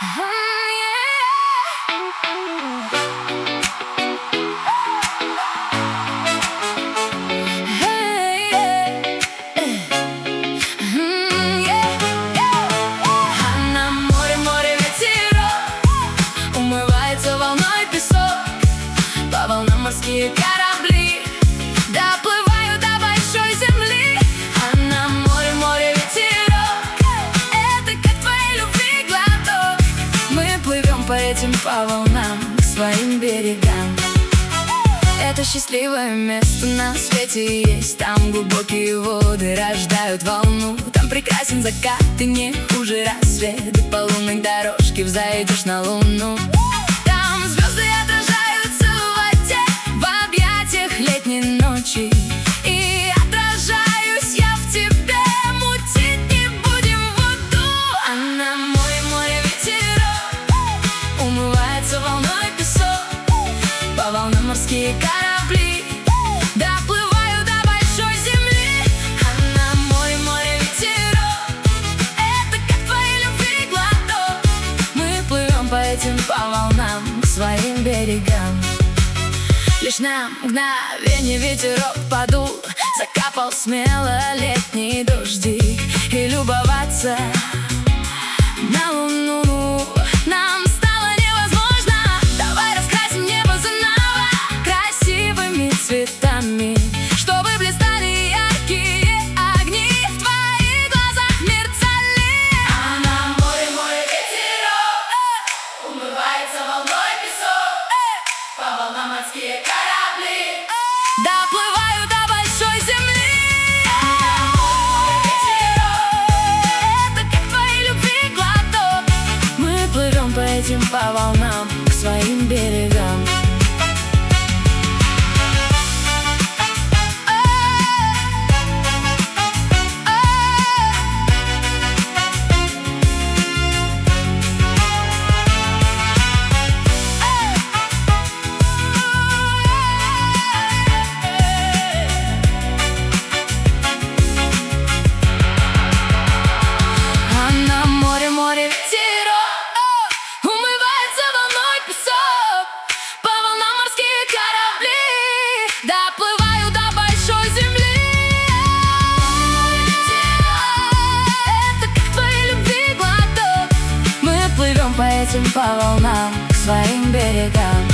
Умывается волной песок, по волнам морские корабли доплывают до большой земли. А на море, море ветерок, это как твоей любви глоток. Мы плывем по этим, по волнам, к своим берегам. Это счастливое место на свете есть. Там глубокие воды рождают волну. Там прекрасен закат и не хуже рассвет. И по лунной дорожке взойдешь на луну. Там звезды отражаются в воде, в объятиях летней ночи. И отражаюсь я в тебе, мутить не будем воду. А на море, море ветерок, умывается волной песок, по волнам морские корабли доплывают до большой земли. А на море, море ветерок, это как твоей любви глоток. Мы плывем по этим, по волнам, к своим берегам. Лишь на мгновенье ветерок подул, закапал смело летний дождик. И любоваться на луну нам стало невозможно. Давай раскрасим небо заново красивыми цветами, чтобы блистали яркие огни, в твоих глазах мерцали. А на море, море ветерок, умывается волной песок, по волнам морские корабли доплывают до большой земли. А на море, море ветерок, это как твоей любви глоток. Мы плывем по этим, по волнам, к своим берегам. Доплываю до большой земли. Это как твоей любви глоток. Мы плывем по этим, по волнам, к своим берегам.